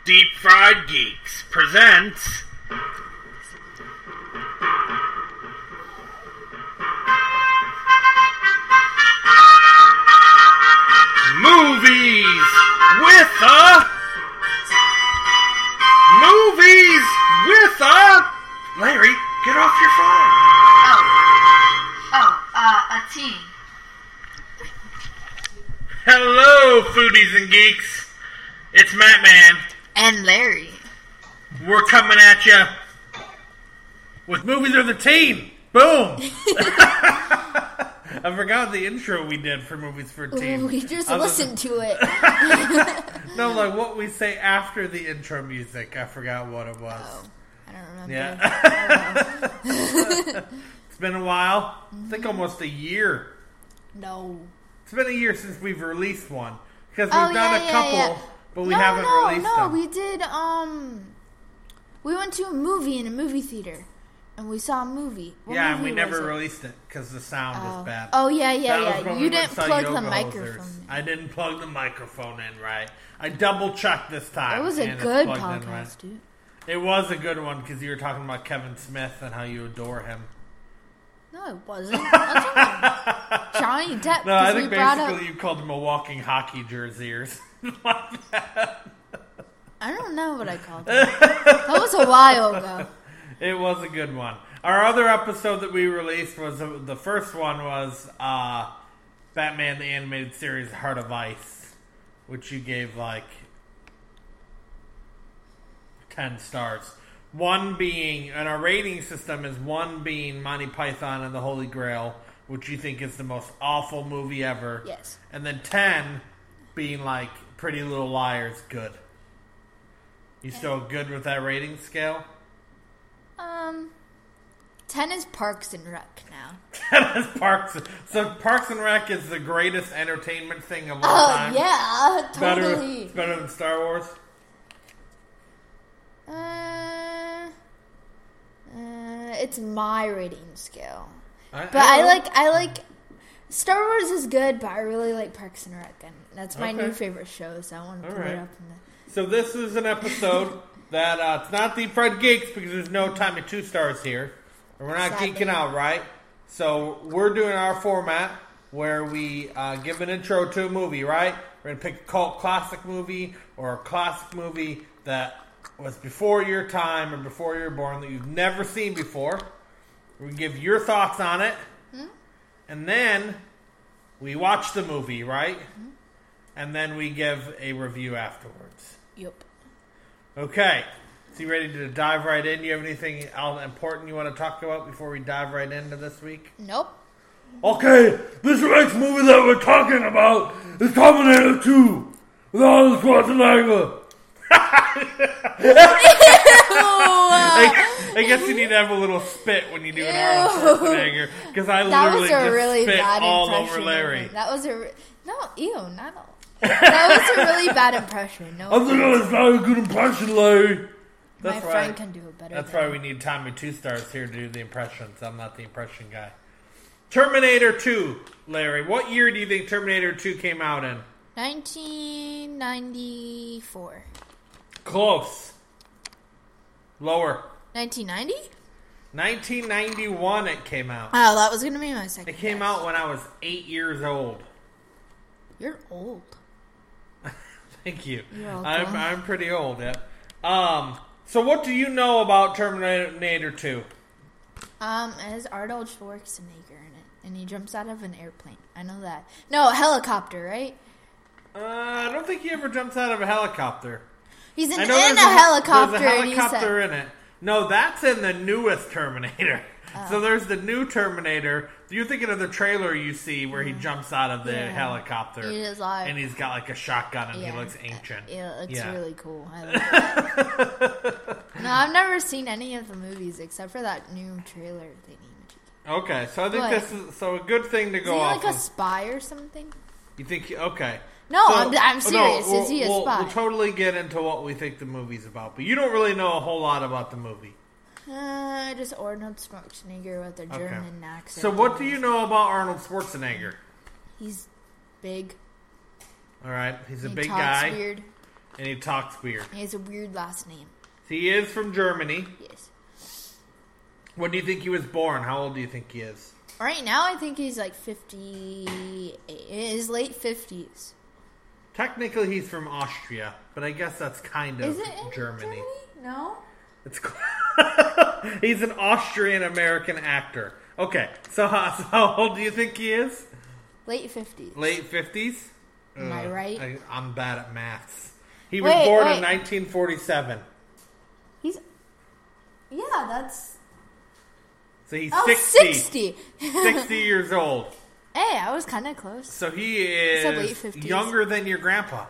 Deep Fried Geeks presents Movies with a Larry, get off your phone. A tea. Hello, foodies and geeks. It's Matt Man. And Larry. We're coming at you with Movies with a Teen. Boom! I forgot the intro we did for Movies for a Teen. We just listened to it. No, like what we say after the intro music. I forgot what it was. Oh, I don't remember. Yeah. It's been a while. I think almost a year. No. It's been a year since we've released one. Because we've done a couple, but we haven't released them. No, we did, we went to a movie in a movie theater. And we saw a movie. What movie and we never was it? released it because the sound was bad. Oh, yeah. We You didn't plug the Yoga microphone Hosers. in. I didn't plug the microphone in right. I double-checked this time. It was a good podcast, dude. It was a good one because you were talking about Kevin Smith and how you adore him. No, it wasn't. I'm talking about Johnny Depp. No, I think basically you called him a walking hockey jersey or something like that. I don't know what I called him. That was a while ago. It was a good one. Our other episode that we released was the first one was Batman the Animated Series Heart of Ice, which you gave like 10 stars. One being, and our rating system is 1 being Monty Python and the Holy Grail, which you think is the most awful movie ever. Yes. And then 10 being like Pretty Little Liars, good. You still good with that rating scale? 10 is Parks and Rec now. 10 is Parks. So Parks and Rec is the greatest entertainment thing of all time. Oh, yeah, totally. It's better than Star Wars? It's my rating scale. But I like Star Wars is good, but I really like Parks and Rec, and that's my new favorite show, so I want to put it up in the... So this is an episode that it's not Deep Fried Geeks because there's no time at 2 stars here. And we're not geeking out, right? So we're doing our format where we give an intro to a movie, right? We're going to pick a cult classic movie or a classic movie that was before your time or before you were born that you've never seen before. We give your thoughts on it. And then we watch the movie, right? And then we give a review afterwards. Yep. Okay. So you ready to dive right in? You have anything important you want to talk about before we dive right into this week? Nope. Okay, this next movie that we're talking about is Terminator 2 with Arnold Schwarzenegger. I guess you need to have a little spit when you do an Arnold Schwarzenegger because I literally just spit all over Larry. That was not all. That was a really bad impression. No, I think that's not a good impression, Larry. My friend can do it better. That's why we need Tommy 2 stars here to do the impressions. I'm not the impression guy. Terminator 2, Larry. What year do you think Terminator 2 came out in? 1994. Close. Lower. 1990? 1991 it came out. Oh, that was going to be my second It came out when I was 8 years old. You're old. Thank you. You're welcome. I'm pretty old, yeah. So what do you know about Terminator 2? It has Arnold Schwarzenegger in it, and he jumps out of an airplane. I know that. No, a helicopter, right? I don't think he ever jumps out of a helicopter. He's in a helicopter. There's a helicopter in it. No, that's in the newest Terminator. So there's the new Terminator. You're thinking of the trailer you see where he jumps out of the helicopter. And he's got like a shotgun and he looks ancient. Yeah, it's really cool. I like that. No, I've never seen any of the movies except for that new trailer thingy. Okay, so I think this is a good thing to go off. Is he like a spy or something? You think? Okay. No, so, I'm serious. Is he a spy? We'll totally get into what we think the movie's about, but you don't really know a whole lot about the movie. Just Arnold Schwarzenegger with a German accent. So what do you know about Arnold Schwarzenegger? He's big. All right, he's a big guy. Weird. And he talks weird. He has a weird last name. He is from Germany. Yes. When do you think he was born? How old do you think he is? Right now, I think he's like 50. In his late 50s. Technically, he's from Austria, but I guess that's kind of Is it in Germany. No. It's he's an Austrian-American actor. Okay, so how old do you think he is? Late 50s. Late 50s? Am I right? I'm bad at maths. He was born in 1947. Yeah, that's... So he's 60. 60 years old. Hey, I was kind of close. So he is younger than your grandpa.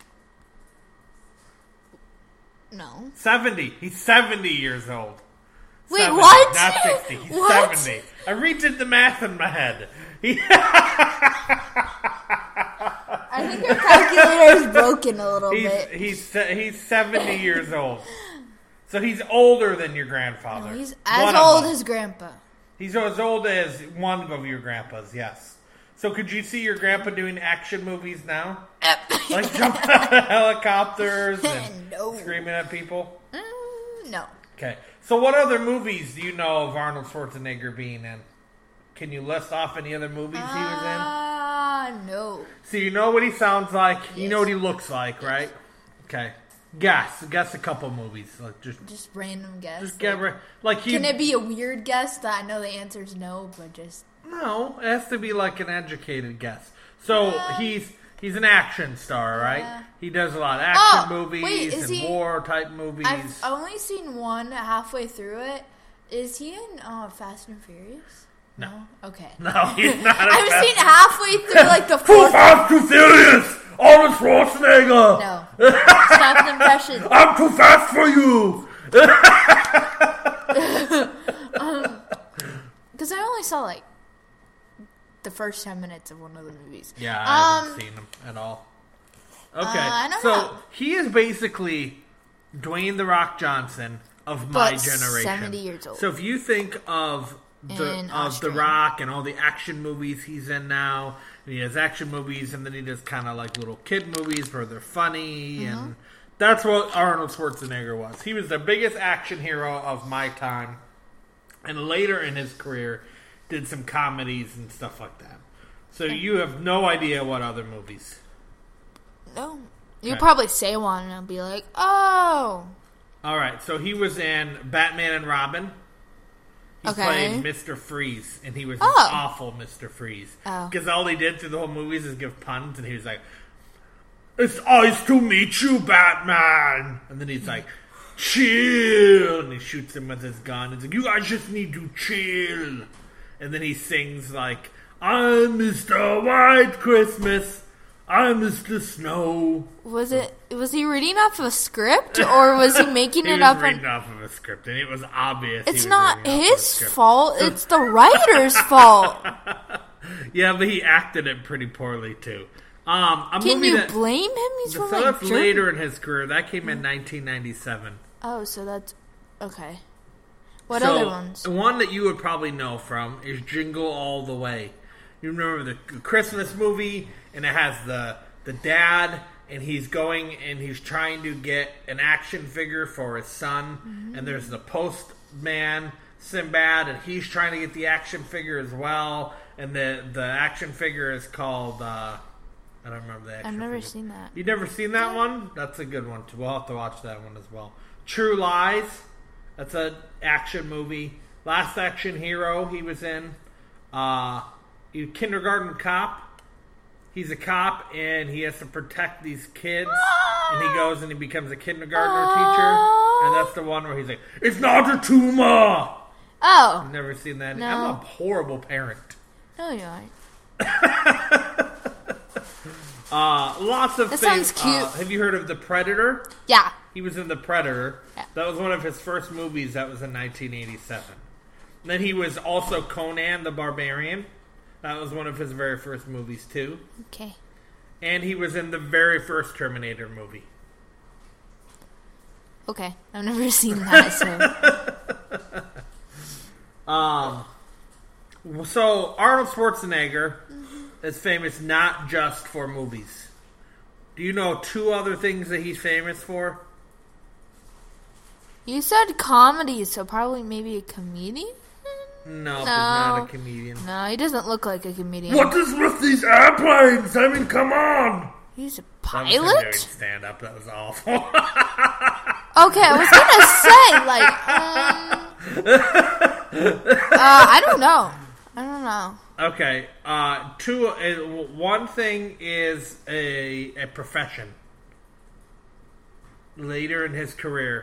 No. 70. He's 70 years old. Wait, 70, what? Not 60. He's What? 70. I redid the math in my head. I think your calculator is broken a little bit. He's 70 years old. So he's older than your grandfather. No, he's as old as Grandpa. He's as old as one of your grandpas, yes. So could you see your grandpa doing action movies now? Like jumping out of helicopters and screaming at people? No. Okay. So what other movies do you know of Arnold Schwarzenegger being in? Can you list off any other movies he was in? No. So you know what he sounds like? Yes. You know what he looks like, right? Okay. Guess a couple movies. Like just random guess. Just get Can it be a weird guess that I know the answer is no, but just... No, it has to be like an educated guess. So he's an action star, right? Yeah. He does a lot of action movies and war type movies. I've only seen one halfway through it. Is he in Fast and Furious? No. Okay. No, he's not. I've seen halfway through like the Too fourth. fast, too serious. Arnold Schwarzenegger. No. Stop the impression. I'm too fast for you. Because I only saw like the first 10 minutes of one of the movies. Yeah, I haven't seen him at all. Okay, I don't so know. he is basically Dwayne "The Rock" Johnson of my generation. 70 years old. So if you think of The Rock and all the action movies he's in now, and he has action movies, and then he does kind of like little kid movies where they're funny, and that's what Arnold Schwarzenegger was. He was the biggest action hero of my time, and later in his career, did some comedies and stuff like that. So you have no idea what other movies. No. You'll probably say one, and I'll be like, oh. All right, so he was in Batman and Robin. He played Mr. Freeze, and he was an awful Mr. Freeze. Because all he did through the whole movies is give puns, and he was like, "It's nice to meet you, Batman." And then he's like, "Chill." And he shoots him with his gun. He's like, "You guys just need to chill." And then he sings like, "I'm Mr. White Christmas. I'm Mr. Snow." Was he reading off a script, or was he making it up? He was reading off of a script, and it was obvious. It's not his fault. It's the writer's fault. Yeah, but he acted it pretty poorly too. Can you blame him? He's from that's later in his career. That came in 1997. Oh, so that's okay. What other ones? The one that you would probably know from is Jingle All the Way. You remember the Christmas movie, and it has the dad, and he's going and he's trying to get an action figure for his son, and there's the postman, Sinbad, and he's trying to get the action figure as well, and the action figure is called, I don't remember the action figure. I've never seen that. You've never seen that one? That's a good one, too. We'll have to watch that one as well. True Lies, that's an action movie. Last Action Hero he was in. Kindergarten Cop. He's a cop, and he has to protect these kids. And he goes and he becomes a kindergartner teacher. And that's the one where he's like, "It's not a tumor." Oh. I've never seen that. No. I'm a horrible parent. No, you aren't. Lots of That things. sounds cute. Have you heard of The Predator? Yeah. He was in The Predator. Yeah. That was one of his first movies. That was in 1987. And then he was also Conan the Barbarian. That was one of his very first movies, too. Okay. And he was in the very first Terminator movie. Okay. I've never seen that, So Arnold Schwarzenegger is famous not just for movies. Do you know 2 other things that he's famous for? You said comedy, so probably maybe a comedian? No, he's not a comedian. No, he doesn't look like a comedian. What is with these airplanes? I mean, come on! He's a That was him pilot? doing stand-up. That was awful. Okay, I was gonna say, I don't know. Okay, one thing is a profession. Later in his career.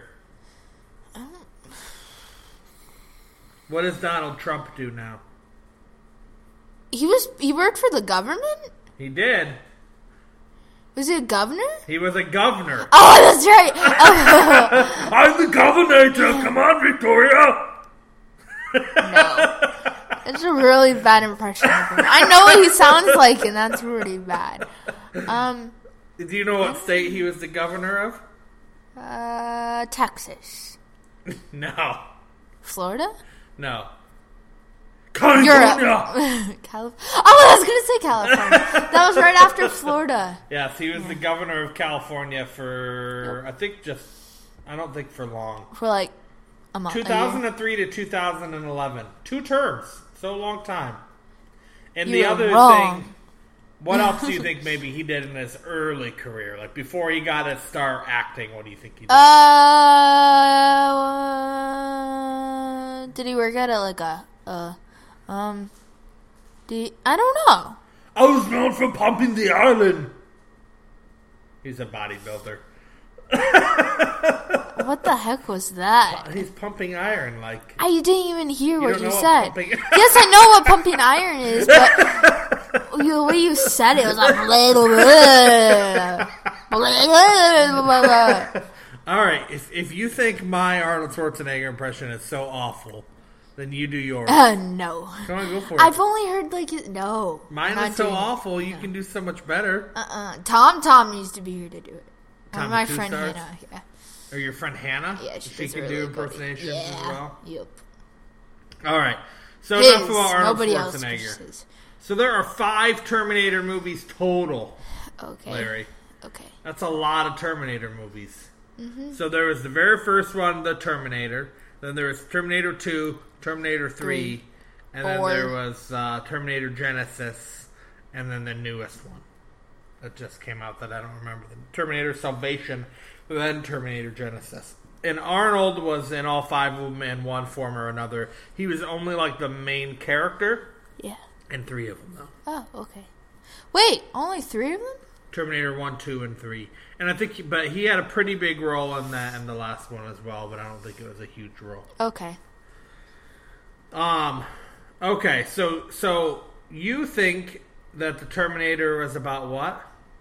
What does Donald Trump do now? He worked for the government? He did. Was he a governor? He was a governor. Oh, that's right. I'm the governor. Come on, Victoria. No. It's a really bad impression of him. I know what he sounds like, and that's really bad. Do you know what state he was the governor of? Texas. No. Florida? No. California! I was going to say California. That was right after Florida. Yes, he was the governor of California for, I don't think for long. For like a month. 2003 to 2011. 2 terms. So long time. And You the were other wrong. thing, what else do you think maybe he did in his early career? Like before he got his start acting, what do you think he did? Did he work at I don't know. I was known for pumping the island. He's a bodybuilder. What the heck was that? He's pumping iron, like. I didn't even hear what you don't know said. what pumping- Yes, I know what pumping iron is, but the way you said it was like blah, blah, blah, blah, blah. All right, if you think my Arnold Schwarzenegger impression is so awful, then you do yours. No. Come on, go for it. I've only heard no. Mine not is so doing it. awful. You can do so much better. Tom needs to be here to do it. Tom, My 2 friend stars? Hannah. Yeah. Or your friend Hannah? Yeah, she does can really do good. impersonations as well. Yep. All right. So His, enough about Arnold nobody else Schwarzenegger. his. So there are 5 Terminator movies total, Okay. Larry. Okay. That's a lot of Terminator movies. Mm-hmm. So there was the very first one, The Terminator. Then there was Terminator 2, Terminator 3, and then there was Terminator Genesis, and then the newest one that just came out that I don't remember. The Terminator Salvation, then Terminator Genesis. And Arnold was in all 5 of them in one form or another. He was only like the main character Yeah. in 3 of them, though. Oh, okay. Wait, only 3 of them? Terminator 1, 2, and 3. And I think, but he had a pretty big role in that in the last one as well, but I don't think it was a huge role. Okay. Okay, so you think that the Terminator was about what?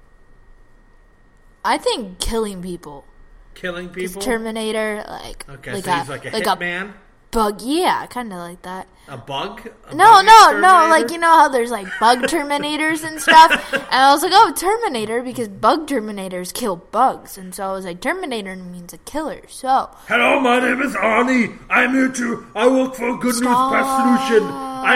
I think killing people. Killing people? Terminator, Okay, so he's like a hitman? Bug, yeah, kind of like that. A bug? No, like, you know how there's, like, bug Terminators and stuff? And I was like, oh, Terminator, because bug Terminators kill bugs. And so I was like, Terminator means a killer, so... Hello, my name is Arnie. I work for Good News Press Solution. I'm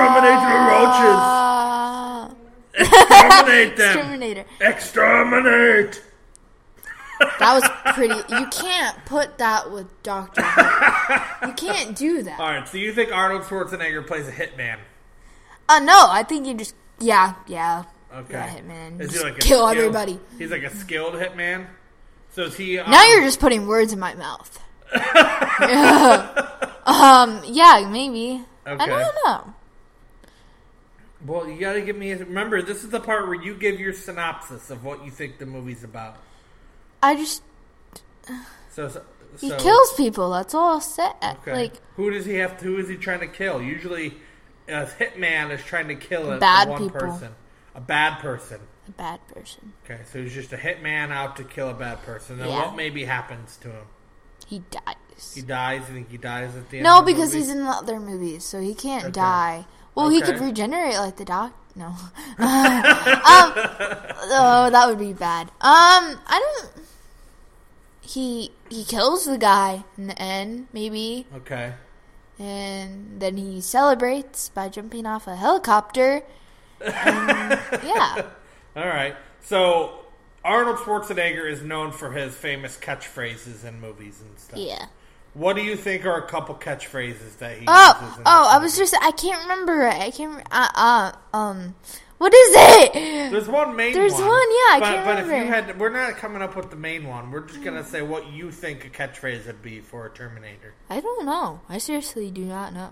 here to terminate the roaches. Exterminate them. Terminator. Exterminate. That was pretty... You can't put that with Dr. Who. You can't do that. Alright, so you think Arnold Schwarzenegger plays a hitman? No, I think you just... Yeah. Okay. Yeah, hitman. Is he Just like a kill skilled- everybody. He's like a skilled hitman? So is he... Now you're just putting words in my mouth. Yeah, maybe. Okay. I don't know. Well, you gotta give me... Remember, this is the part where you give your synopsis of what you think the movie's about. I just... He kills people, that's all I'll say. Okay. Like, who is he trying to kill? Usually, a hitman is trying to kill a Bad one people. person. A bad person. a bad person. Okay, so he's just a hitman out to kill a bad person. Then Yeah. what maybe happens to him? He dies. He dies? You think he dies at the end No, of the because movie? he's in the other movies, so he can't Okay. die. Well, he Okay. could regenerate like the doc. No. Oh, that would be bad. I don't... He kills the guy in the end, maybe. Okay. And then he celebrates by jumping off a helicopter. And, yeah. All right. So Arnold Schwarzenegger is known for his famous catchphrases in movies and stuff. Yeah. What do you think are a couple catchphrases that he uses? I was just, I can't remember it. I can't, what is it? There's one main one. There's one, yeah, I can't remember. But if you had, we're not coming up with the main one. We're just going to say what you think a catchphrase would be for a Terminator. I don't know. I seriously do not know.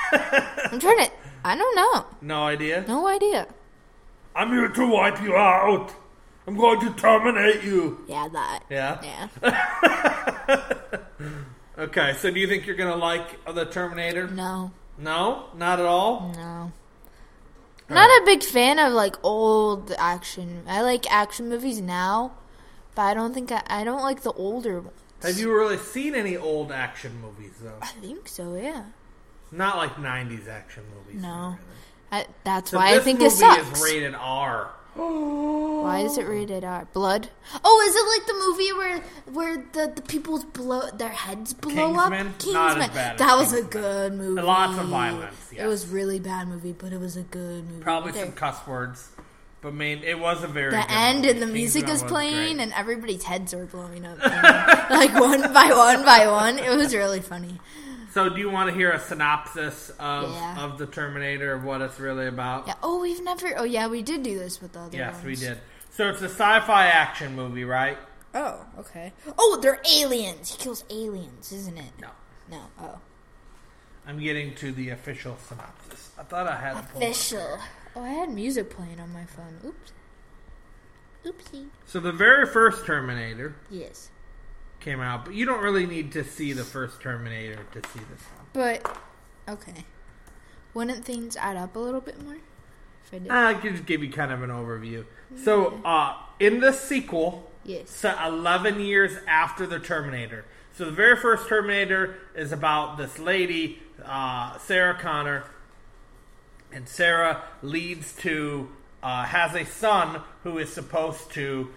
I don't know. No idea? No idea. I'm here to wipe you out. I'm going to terminate you. Yeah, that. Yeah? Yeah. Okay, so do you think you're going to like the Terminator? No. No? Not at all? No. Not a big fan of, like, old action. I like action movies now, but I don't like the older ones. Have you really seen any old action movies, though? I think so, yeah. Not like 90s action movies. No. That's so why I think it sucks. This movie is rated R. Why is it rated R? Blood? Oh, is it like the movie where the people's their heads blow up? Kingsman? Not as bad as that was Kingsman. A good movie. Lots of violence, yes. It was a really bad movie, but it was a good movie. Probably some cuss words. But, it was a very good movie. And the music is playing, and everybody's heads are blowing up. Like, one by one. It was really funny. So, do you want to hear a synopsis of the Terminator, of what it's really about? Yeah. Oh, we did do this with the other ones. Yes, we did. So, it's a sci-fi action movie, right? Oh, okay. Oh, they're aliens. He kills aliens, isn't it? No. Oh. I'm getting to the official synopsis. I thought I had it pulled official. Oh, I had music playing on my phone. Oops. Oopsie. So, the very first Terminator... Yes. Came out, but you don't really need to see the first Terminator to see this one. But, okay. Wouldn't things add up a little bit more if I did? I could just give you kind of an overview. Yeah. So, in the sequel, set 11 years after the Terminator. So, the very first Terminator is about this lady, Sarah Connor, and Sarah leads to, has a son who is supposed to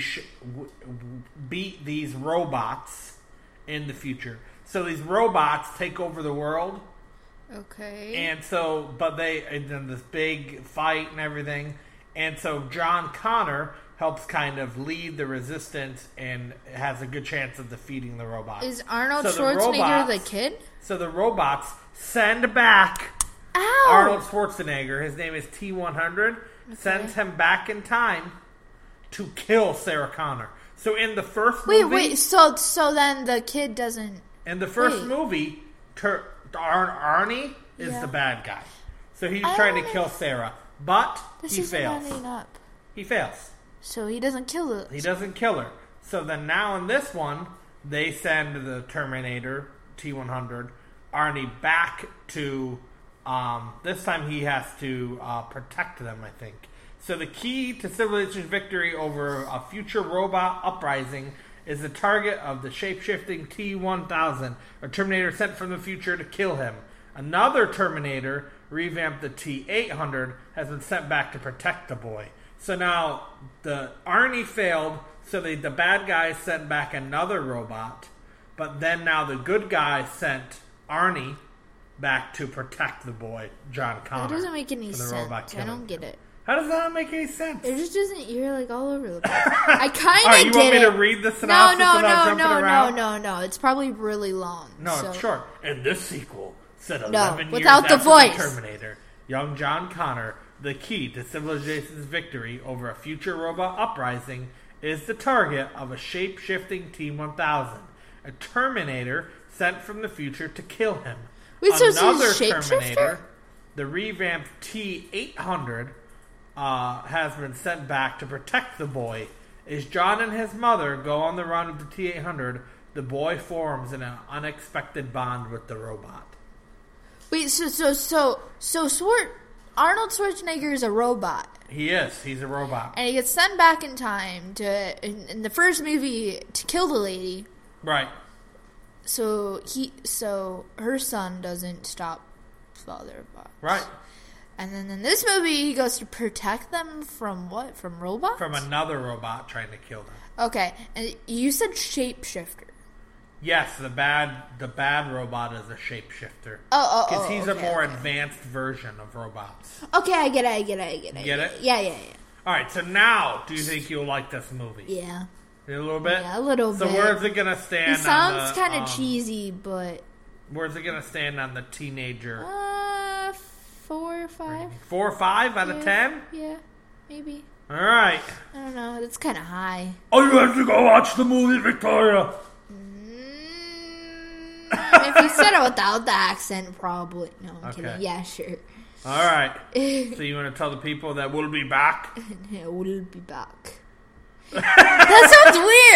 beat these robots in the future. So these robots take over the world. Okay. And so, and then this big fight and everything. And so John Connor helps kind of lead the resistance and has a good chance of defeating the robots. Is Arnold Schwarzenegger the kid? So the robots send back Arnold Schwarzenegger. His name is T-100. Okay. Sends him back in time to kill Sarah Connor. So in the first movie... Wait, so then the kid doesn't... In the first movie, Arnie is the bad guy. So he's trying to kill Sarah. But he fails. He fails. So he doesn't kill her. He doesn't kill her. So then now in this one, they send the Terminator, T-100, Arnie back to... this time he has to protect them, I think. So the key to civilization's victory over a future robot uprising is the target of the shape-shifting T-1000, a Terminator sent from the future to kill him. Another Terminator, revamped the T-800, has been sent back to protect the boy. So now the Arnie failed, so the bad guy sent back another robot, but then now the good guy sent Arnie back to protect the boy, John Connor. That doesn't make any sense. I don't get it. How does that not make any sense? It just doesn't. You're like all over the place. I kind of you want me to read the synopsis without jumping around? No. It's probably really long. No, it's short. In this sequel, set 11 years without after the voice. The Terminator, young John Connor, the key to civilization's victory over a future robot uprising, is the target of a shape-shifting T-1000, a Terminator sent from the future to kill him. Wait, so another Terminator, the revamped T-800, has been sent back to protect the boy. As John and his mother go on the run of the T-800, the boy forms an unexpected bond with the robot. Wait, so Arnold Schwarzenegger is a robot. He is. He's a robot. And he gets sent back in time in the first movie to kill the lady. Right. So her son doesn't stop father bots. Right. And then in this movie, he goes to protect them from what? From robots? From another robot trying to kill them. Okay, and you said shapeshifter. Yes, the bad robot is a shapeshifter. Oh, because he's a more advanced version of robots. Okay, I get it. Get it? Yeah. Alright, so now, do you think you'll like this movie? Yeah. A little bit? Yeah, a little so bit. where's it gonna stand It sounds on kind of cheesy, but... Where's it gonna stand on the teenager? 4 or 5. 4 or 5 out of 10? Yeah, maybe. Alright. I don't know. That's kind of high. Oh, you have to go watch the movie, Victoria. If you said it without the accent, probably. No, I'm kidding. Yeah, sure. Alright. So you want to tell the people that we'll be back? Yeah, we'll be back. That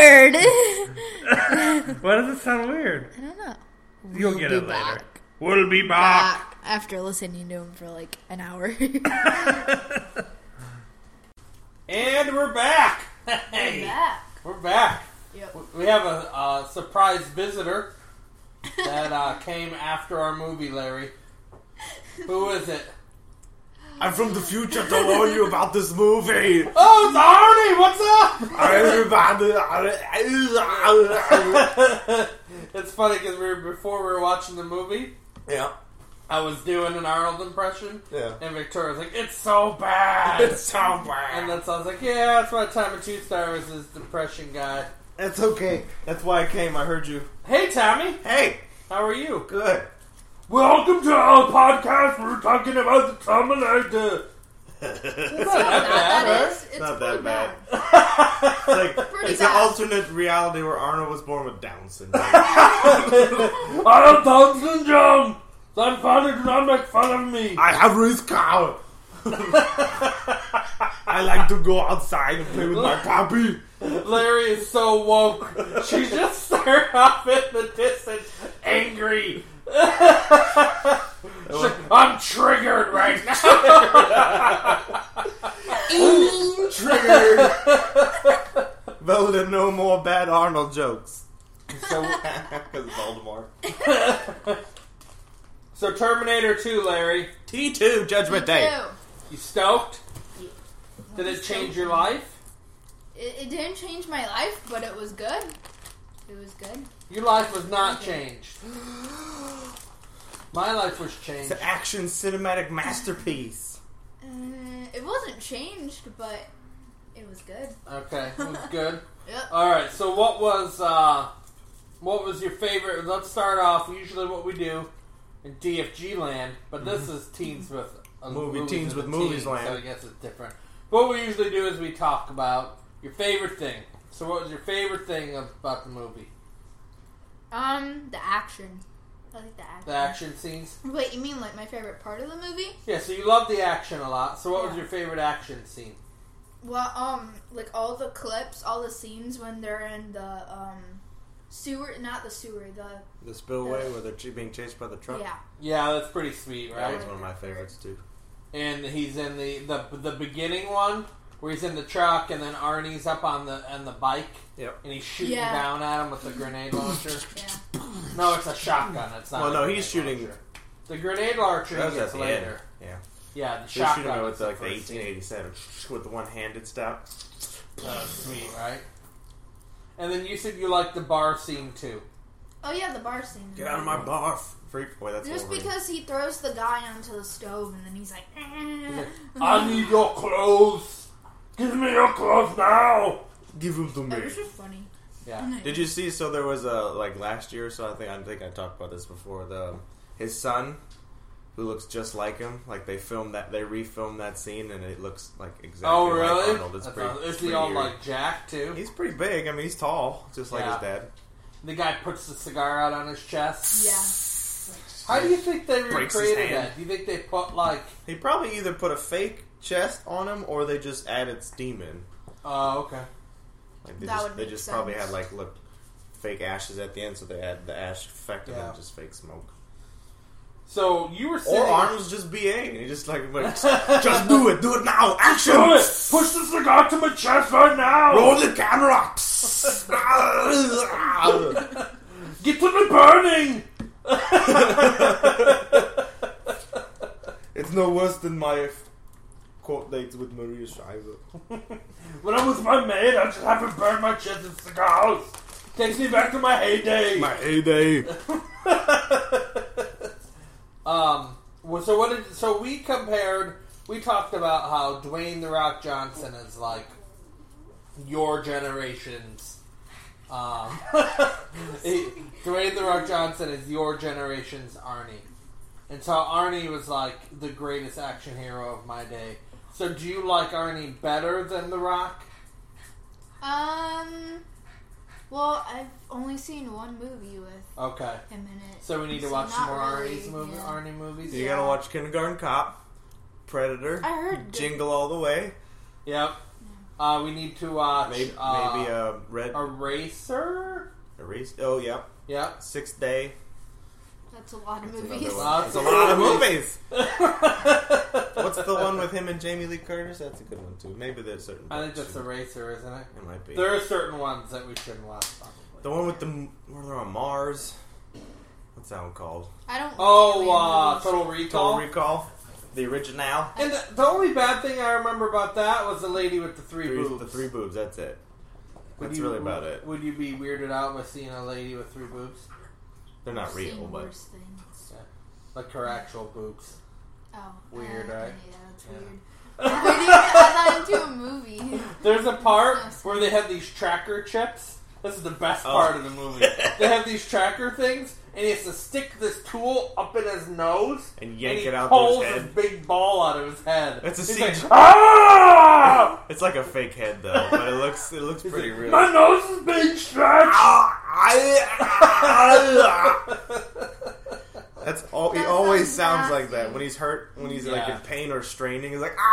sounds weird. Why does it sound weird? I don't know. You'll get it later. Back. We'll be back. After listening to him for like an hour. And we're back. Hey, we're back. Yep. We have a surprise visitor that came after our movie, Larry. Who is it? I'm from the future to warn you about this movie. Oh, it's Arnie! What's up? It's funny because before we were watching the movie, Yeah. I was doing an Arnold impression, Yeah. and Victoria was like, "It's so bad, It's so bad." And then so I was like, "Yeah, that's my time of 2 stars is depression guy." That's okay. That's why I came. I heard you. Hey, Tommy, Hey, how are you? good. Welcome to our podcast. We're talking about the Terminator. It's not that bad. It's not pretty that bad. bad. It's an alternate reality where Arnold was born with Down syndrome. I have Down syndrome. That father do not make fun of me. I have wrist cow. I like to go outside and play with my puppy. Larry is so woke. She's just staring off in the distance, angry. I'm triggered right now. Triggered. Well, then no more bad Arnold jokes. So, Because Voldemort. so Terminator 2, Larry. T2 Judgment Day. You stoked? Did it change your life? It didn't change my life, but it was good. It was good. Your life was not changed. My life was changed. It's an action cinematic masterpiece. It wasn't changed, but it was good. Okay, it was good. Yep. Alright, so what was your favorite? Let's start off, usually what we do in DFG land, but this is Teens with Teens with Movies land. So I guess it's different. What we usually do is we talk about your favorite thing. So what was your favorite thing about the movie? The action. I like the action. The action scenes? Wait, you mean like my favorite part of the movie? Yeah, so you love the action a lot. So what was your favorite action scene? Well, like all the clips, all the scenes when they're in the sewer, not the sewer, The spillway where they're being chased by the truck. Yeah. Yeah, that's pretty sweet, right? That was one of my favorites too. And he's in the beginning one where he's in the truck, and then Arnie's up on the bike. Yep. And he's shooting down at him with the grenade launcher. Yeah. No, it's a shotgun. It's not. Well, no, he's shooting. Launcher. The grenade launcher That was gets at the later. end. Yeah. Yeah, the They're shotgun. shooting with is like the first scene. 1887 with the one-handed stop. Sweet, right? And then you said you liked the bar scene too. Oh yeah, the bar scene. Get out of my bar, freak boy. That's Just Wolverine. because he throws the guy onto the stove and then he's like, I need your clothes. Give me your clothes now. Give him to me. That was just funny. Yeah. Did you see? So there was like last year or so. I think I talked about this before. His son, who looks just like him. Like they refilmed that scene, and it looks like exactly. Oh like really? Arnold. It's pretty. Is it's he pretty all eerie. like Jack too? He's pretty big. I mean, he's tall, just like his dad. The guy puts the cigar out on his chest. Yeah. How do you think they Breaks his recreated hand. that? Do you think they put like? He probably either put a fake chest on him, or they just added steam in. Oh, okay. Like That would they make just sense. probably had like fake ashes at the end, so they add the ash effect and Yeah. then just fake smoke. So you were sitting. Or Arnold's just BA, and he just like just do it now, action! Do it! Push the cigar to my chest right now! Roll the camera! Get to the burning! It's no worse than my quote dates with Maria Shriver. When I'm with my maid, I just have to burn my chest with cigars. Takes me back to my heyday. My heyday. So we compared we talked about how Dwayne The Rock Johnson is like your generation's. Dwayne The Rock Johnson is your generation's Arnie. And so Arnie was like the greatest action hero of my day. So do you like Arnie better than The Rock? Well, I've only seen one movie with Okay. him in it. So we need to watch some more Arnie movies? You gotta watch Kindergarten Cop, Predator, I heard Jingle All the Way. Yep. We need to watch Maybe Red Eraser? Erase. Oh, yep. Yep. 6th Day. That's a lot of That's movies. That's a lot of movies. What's the one with him and Jamie Lee Curtis? That's a good one too. Maybe there's certain. I think that's Eraser, isn't it? It might be. There are certain ones that we shouldn't watch. Probably. The one with where they're on Mars. What's that one called? I don't. Total Recall. Total Recall. The original. And the only bad thing I remember about that was the lady with the three boobs. The 3 boobs. That's it. That's really about it. Would you be weirded out by seeing a lady with 3 boobs? They're not real, but Worse things. Yeah. Like her actual boobs. Oh, Weird, right? Yeah, that's weird. Why do you add that into a movie? There's a part where they have these tracker chips. This is the best part of the movie. They have these tracker things, and he has to stick this tool up in his nose and yank it out of his head. This big ball out of his head. It's a He's CG. like, ah! It's like a fake head though, but it looks pretty real. My nose is being stretched. That's all. He That always sounds sounds like that nasty. when he's hurt, when he's like in pain or straining. He's like,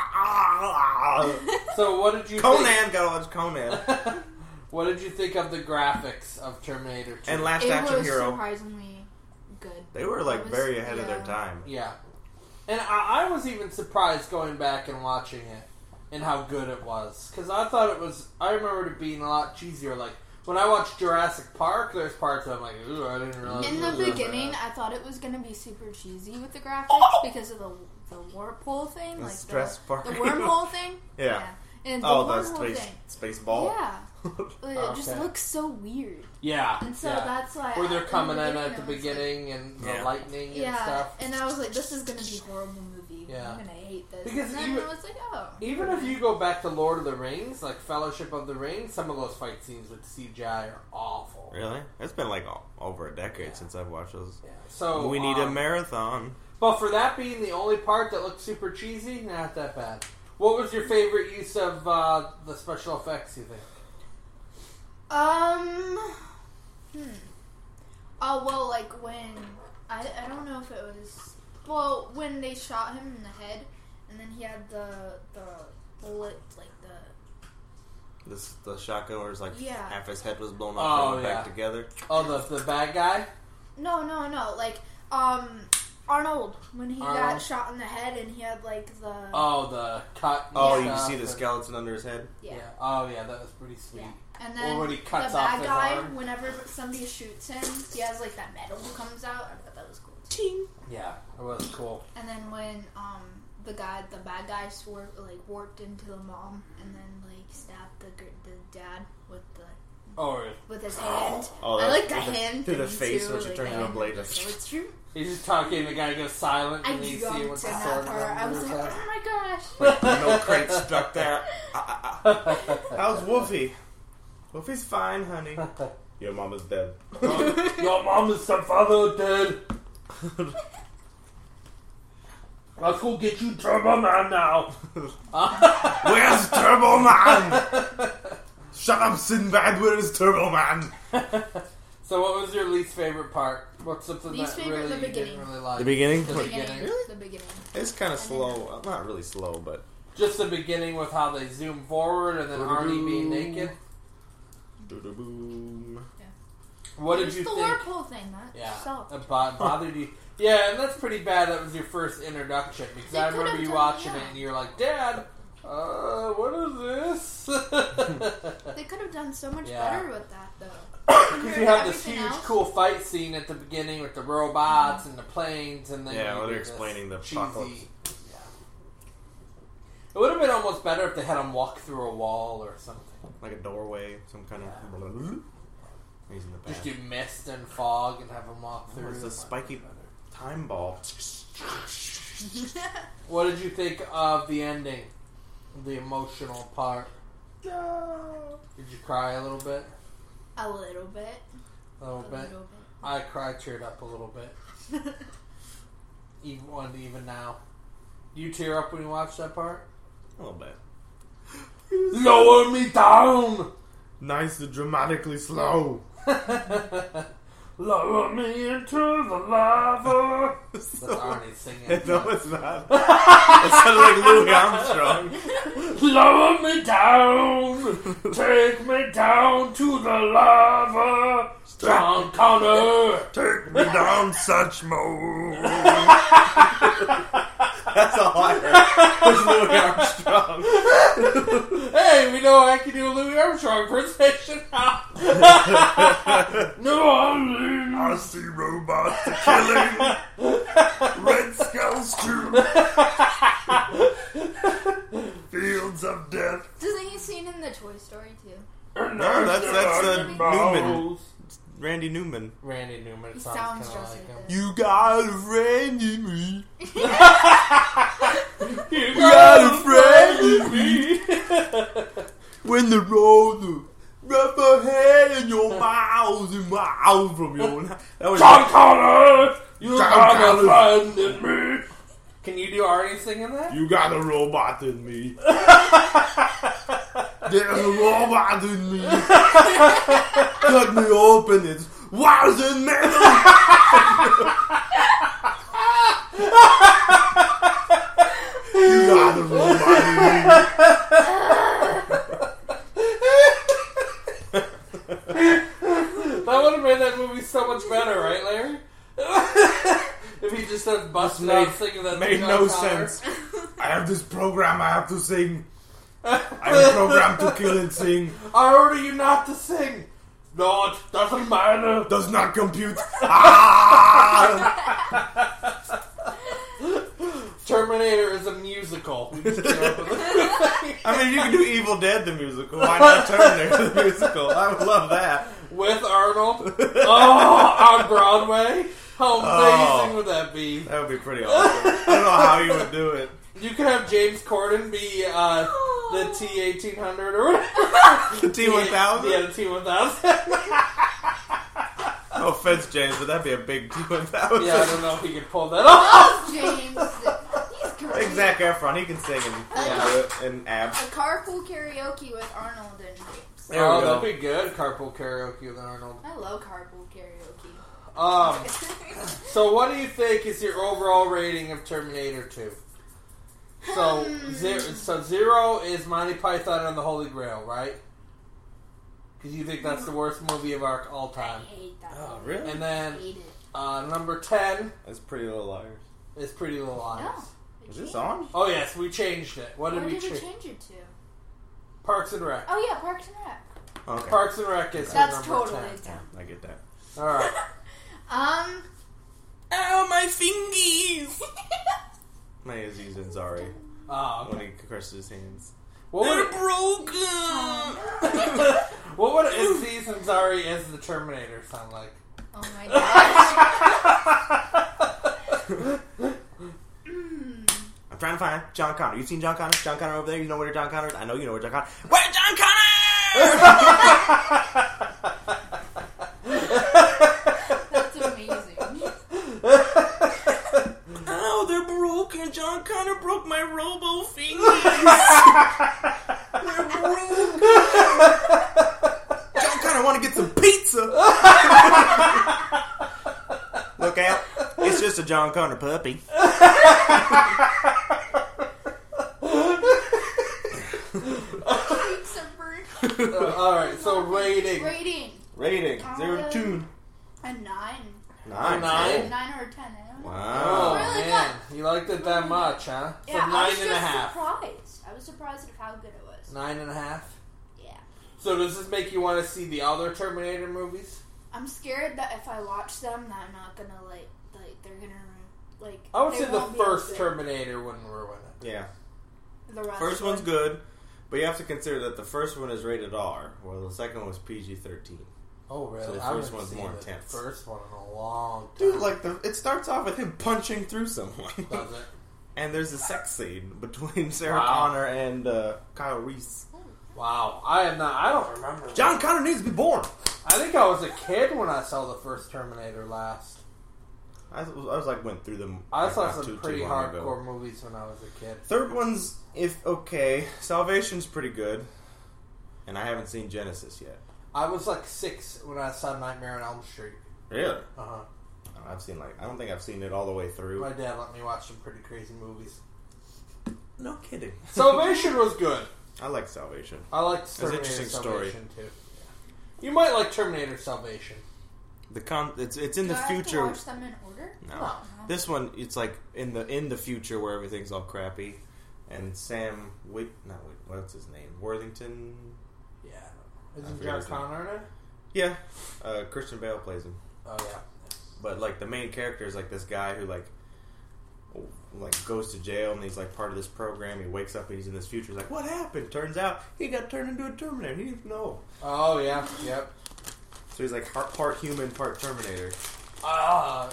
So what did you Conan, think? gotta watch Conan. What did you think of the graphics of Terminator 2? And Last It Action was Hero. surprisingly good. They were like It was- very ahead of their yeah. time. Yeah. And I was even surprised going back and watching it and how good it was. Because I thought it was... I remembered it being a lot cheesier. Like, when I watched Jurassic Park, there's parts where I'm like, ooh, I didn't realize... In it the was that beginning, bad. I thought it was going to be super cheesy with the graphics because of the warp hole thing. The like stress the part. wormhole thing. Yeah. And the Oh, the wormhole thing. space ball. Yeah. It just Okay. looks so weird. Yeah. And so yeah. that's why... Where they're coming in I at the was like- beginning and the Yeah. lightning and Yeah, stuff. and I was like, this is going to be a horrible movie. Yeah. I'm going to hate this. Because and then even- I was like, oh. Even if you go back to Lord of the Rings, like Fellowship of the Ring, some of those fight scenes with CGI are awful. Really? It's been like over a decade since I've watched those. Yeah. So We need a marathon. But for that being the only part that looked super cheesy, not that bad. What was your favorite use of the special effects, you think? Oh, well, like when... I don't know if it was... Well, when they shot him in the head, and then he had the bullet, like the... The shotgun where it's like Yeah. half his head was blown Oh, off and yeah. back together. Oh, the bad guy? No. Like, Arnold, when he got Arnold? shot in the head and he had, like, the... Oh, the cut. and Oh, you stuff can see the and- skeleton under his head? Yeah. Oh, yeah, that was pretty sweet. Yeah. And then when he cuts the off bad his guy, arm. whenever somebody shoots him, he has, like, that metal comes out. I thought that was cool. Ching! Yeah, it was cool. And then when, the bad guy warped into the mom and then, like, stabbed the dad with his hand. Oh, I like the through the- hand through the thing, face too, when she like, turns into a blade. So it's true. He's just talking, the guy goes silent, I and you see jumped what's in the that sword. part. I was like, comes. oh my gosh. No crate stuck there. How's Woofy? Woofy's fine, honey. Your mama's dead. Your mom and stepfather dead. Let's go get you Turbo Man now. Where's Turbo Man? Shut up, Sinbad. Where's Turbo Man? So what was your least favorite part? What's something Least that favorite, really the you beginning. didn't really like? The beginning? The The beginning. beginning. The beginning. It's kind of slow. Not really slow, but... Just the beginning with how they zoom forward and then Arnie being naked. Boom. What did Just you the think? warp thing, that Yeah, sucked. it bothered you. Yeah, and that's pretty bad. That was your first introduction because They I could've remember you done- watching yeah. it and you're like, Dad, what is this? They could have done so much Yeah. better with that, though. Because you have this Everything huge, else- cool fight scene at the beginning with the robots and the planes, and then Yeah, you when do they're this explaining the cheesy. apocalypse. Yeah. It would have been almost better if they had him walk through a wall or something. Like a doorway, some kind of... He's in the Just past. do mist and fog and have him walk through. It's a spiky time ball. What did you think of the ending? The emotional part? No. Did you cry a little bit? A little bit. A little bit? I cried, teared up a little bit. Even now. Do you tear up when you watch that part? A little bit. Lower me down! Nice and dramatically slow. Lower me into the lava. That's Arnie singing. No, it's not. It sounded like Louis Armstrong. Lower me down. Take me down to the lava. John Connor. Take me down, such mode. That's all I heard. It was Louis Armstrong. Hey, we know I can do a Louis Armstrong impersonation now. New Orleans. I see robots killing. Red skulls too. Fields of death. Doesn't he sing in the Toy Story too? No, that's Newman. Randy Newman. Randy Newman. He Sounds sounds kind of just like like him. that. You got a friend in me. You got a friend in me. When the road rub a head in your mouth and mouth from your that was John Connor! You John got Connor. a friend in me. Can you do Arnie singing that? You got a robot in me. There's a robot in me. Cut me open, it's wires and metal. You got a robot in me. That would have made that movie so much better, right, Larry? If he just started busting out singing that Made thing no on Connor. sense. I have this program I have to sing. I'm programmed to kill and sing. I order you not to sing. No, it doesn't matter. Does not compute. Ah! Terminator is a musical. We just came up with it. I mean, you can do Evil Dead the musical. Why not Terminator the musical? I would love that. With Arnold. Oh, on Broadway. How amazing would that be? That would be pretty awesome. I don't know how you would do it. You could have James Corden be the T-1800 or whatever. The T-1000? Yeah, the T-1000. No offense, James, but that'd be a big T-1000. Yeah, I don't know if he could pull that off. Oh, James. He's great. Like Zac Efron, he can sing and abs. A carpool karaoke with Arnold and James. There we go. That'd be good. Carpool karaoke with Arnold. I love carpool karaoke. So what do you think is your overall rating of Terminator 2? So, zero is Monty Python and the Holy Grail, right? Because you think that's the worst movie of all time. I hate that. Oh, movie. really? And then I hate it. number 10 That's Pretty Little Liars. is Pretty Little Liars. No. Is this on? Oh yes, we changed it. What did What we did we change? change it to? Parks and Rec. Oh yeah, Parks and Rec. Okay. Parks and Rec is That's number totally 10. ten. I get that. All right. Ow, my fingies! My Aziz Ansari. Oh, When okay. he crushes his hands. What would broken! what would Aziz Ansari as the Terminator sound like? Oh my gosh. I'm trying to find John Connor. You seen John Connor? John Connor over there? You know where John Connor is? I know you know where John Connor is. Where's John Connor? That's amazing. Oh, they're broken. John Connor broke my robo fingers. They're broken. John Connor want to get some pizza. Look out. It's just a John Connor puppy. Alright, so rating. Rating. 0 to 2. A 9. 9. 9? 9 or 10. I don't know. Wow. Oh, Really man. You liked it that much, huh? So Yeah, I was 9.5. just surprised. I was surprised at how good it was. 9.5? Yeah. So does this make you want to see the other Terminator movies? I'm scared that if I watch them, that I'm not gonna like they're gonna like. I would they say the won't be as first good. Terminator wouldn't ruin it. Yeah. The rest First one's would. good, but you have to consider that the first one is rated R, while the second one was PG-13. Oh, really? So the I first haven't one's seen more the intense. First one in a long time. Dude, like it starts off with him punching through someone. Does it? And there's a sex scene between Sarah Wow. Connor and Kyle Reese. Wow, I don't remember. John Connor needs to be born. I think I was a kid when I saw the first Terminator last. I was like went through them. I like, saw not some too pretty long hardcore ago. movies when I was a kid. Third one's okay. Salvation's pretty good, and I haven't seen Genesis yet. I was like 6 when I saw Nightmare on Elm Street. Really? Uh-huh. I've seen I don't think I've seen it all the way through. My dad let me watch some pretty crazy movies. No kidding. Salvation was good. I like Salvation. I liked It's an Terminator interesting story. Salvation too. Yeah. You might like Terminator Salvation. It's in the Do I have to future. watch them in order? No. This one, it's like in the future where everything's all crappy, and Sam what's his name? Worthington. Yeah. I Isn't forget John his name. Connor in it? Yeah, Christian Bale plays him. Oh yeah. But like the main character is like this guy who like goes to jail, and he's like part of this program. He wakes up and he's in this future. He's like, what happened? Turns out he got turned into a Terminator. He didn't know. Oh yeah. Yep. So he's like part human, part Terminator. Why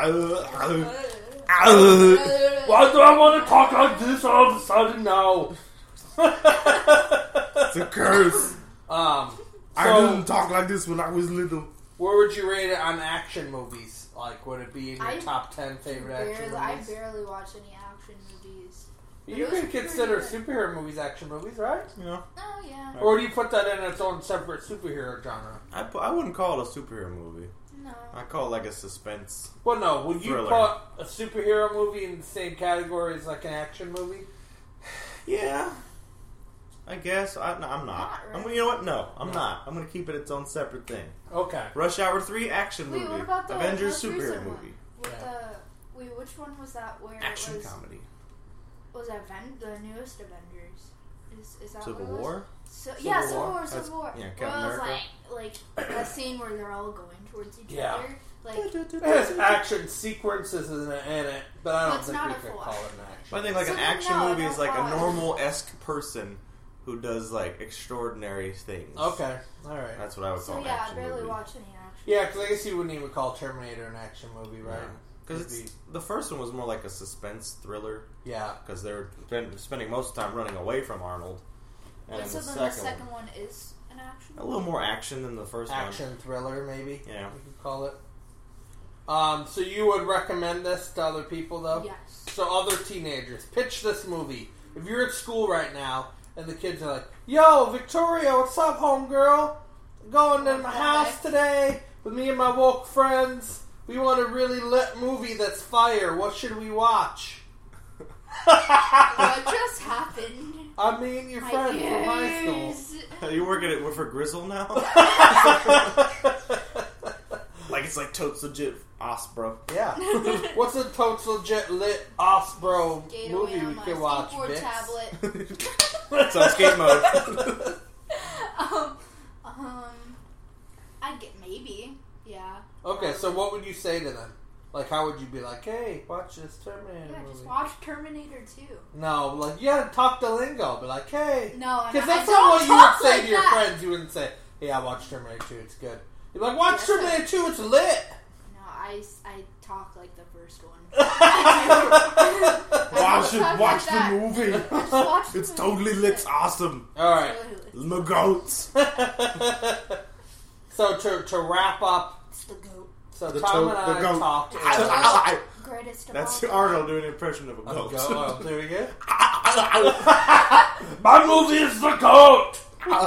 It's do I want to talk like this all of a sudden now? a curse. I I didn't talk like this when I was little. Where would you rate it on action movies? Like, would it be in your top 10 favorite action I movies? barely watch any action movies. You could consider superhero movies action movies, right? Yeah. Oh, yeah. Or do you put that in its own separate superhero genre? I wouldn't call it a superhero movie. No. I call it like a suspense. Well, no. Would you Thriller. put a superhero movie in the same category as like an action movie? Yeah. I guess. I'm not. Not really. You know what? No, I'm not. I'm going to keep it its own separate thing. Okay. Rush Hour 3 action Wait, movie. what about the Avengers most superhero recent movie. one? With which one was that where Action it was... comedy. Was the newest Avengers? Is that Civil what it was? War? Civil War? War. That's- Civil War. yeah, Where Captain it was America. like that scene where they're all going towards each Yeah. other. Like, It has action sequences in it, but I don't It's think not we a could full call it action. an action. But I think like So an then, action no, movie don't is like call a it. normal-esque person who does like extraordinary things. Okay. All right. That's what I would so call an yeah, I action barely movie. watch any action. Yeah, because I guess you wouldn't even call Terminator an action movie, right? Because the first one was more like a suspense thriller. Yeah. Because they're spending most of the time running away from Arnold. And Wait, then so the then the second second one is an action? a little more action than the first Action thriller, maybe. Yeah. You could call it. So you would recommend this to other people, though? Yes. So other teenagers, pitch this movie. If you're at school right now and the kids are like, "Yo, Victoria, what's up, homegirl? Going to my house today with me and my woke friends. We want a really lit movie that's fire. What should we watch?" What just happened? I mean, your friend from high school. ears. one. Are you working for Grizzle now? Like it's like totes legit bro. Yeah. What's a totes legit lit Osbro Skate movie away on we my can watch, skateboard Bix? tablet. It's on skate mode. I get maybe. Yeah. Okay, so what would you say to them? Like, how would you be like, "Hey, watch this Terminator Yeah, movie"? just watch Terminator 2. No, like, you gotta talk the lingo. Be like, "Hey." No, Because I that's don't not what you would talk say like to your that. friends. You wouldn't say, "Yeah, watch Terminator 2, it's good." You're like, "Watch Yes, Terminator 2, it's lit." No, I talk like the first one. Watch it. talk Watch like that. the movie. Just watch the It's movie. totally lit. Awesome. Alright. The goats. So, to wrap up, It's the goat. so The Tom to- and the I goat. talked. Greatest of That's all time. Arnold doing an impression of a goat. Oh, there we go. My movie is the GOAT!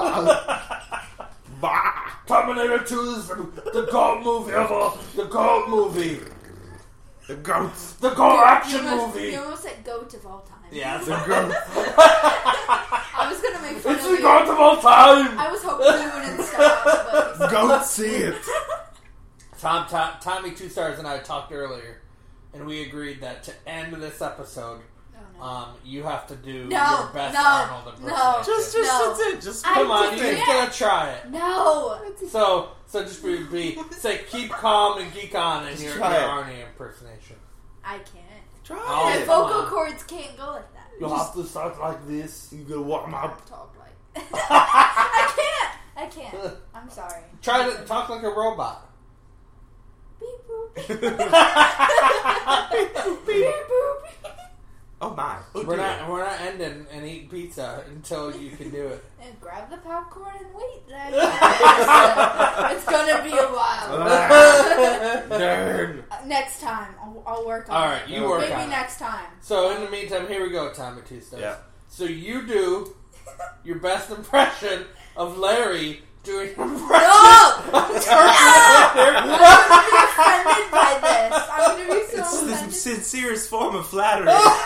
Bah. Terminator 2 is the GOAT movie ever. The GOAT movie. The goats. The GOAT action You almost- movie. You almost said goat of all time. Yeah, The goats. I was gonna make fun it's of the you. GOAT of all time. I was hoping you wouldn't stop, but you said Goats see it. Tommy Two Stars and I talked earlier, and we agreed that to end this episode, oh, no. you have to do No, your best no, Arnold no. impersonation. Just No. that's it. Just I Come on, did you're it. just gonna try it. No! So just be say keep calm and geek on in your try it. Arnie impersonation. I can't. try Oh, My it. come vocal on. cords can't go like that. You'll have to start like this. You gotta warm I up. talk like I can't. I'm sorry. Try to talk like a robot. Beep boop. Beep boop. Oh my! Oh, We're dear. not ending and eating pizza until you can do it. And grab the popcorn and wait then. It's gonna be a while. Darn. Next time, I'll work on All it. right, you work Maybe on it. next time. So in the meantime, here we go, Tommy Two Stars. Yeah. So you do your best impression of Larry doing an impression No! of I'm gonna be offended by this. I'm gonna be so It's the offended. sincerest form of flattery.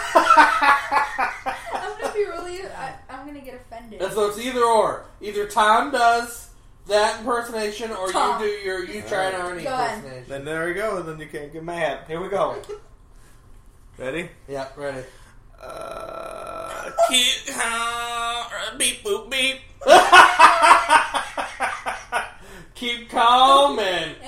I'm gonna be really. I'm gonna get offended. And so it's either or. Either Tom does that impersonation, or Tom. you do you try an Arnie Go ahead. impersonation. Then there we go, and then you can't get mad. Here we go. Ready? Yeah, ready. Beep boop beep. Keep calm and